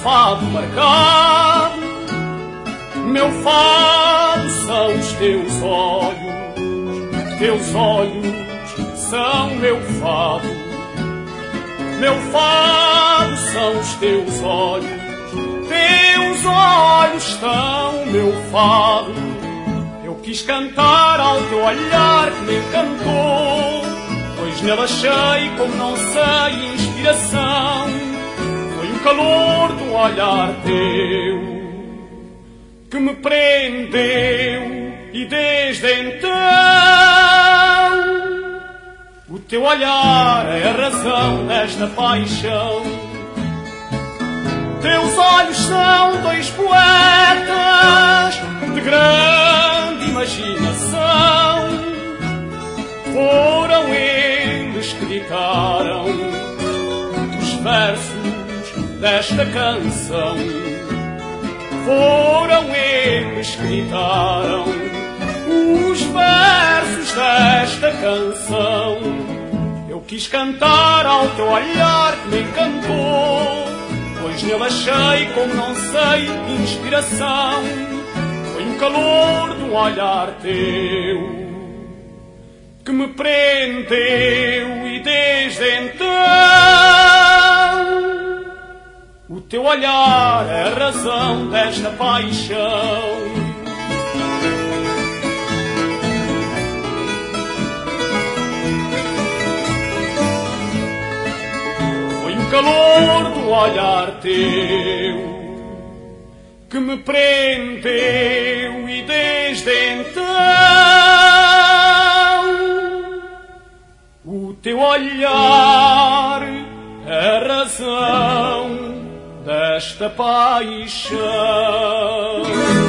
fado marcado. Meu fado são os teus olhos são meu fado. Meu fado são os teus olhos são meu fado. Eu quis cantar ao teu olhar que me encantou, pois nele achei, como não sei, inspiração. Foi o calor do olhar teu que me prendeu, e desde então o teu olhar é a razão desta paixão. Teus olhos são dois poetas de grande imaginação. Foram eles que ditaram os versos desta canção. Foram eles que ditaram os versos desta canção. Eu quis cantar ao teu olhar que me encantou, pois nele achei, como não sei, inspiração. Foi o calor do olhar teu que me prendeu, e desde então o teu olhar é a razão desta paixão. Foi o calor do olhar teu que me prendeu, e desde então o teu olhar é a razão desta paixão.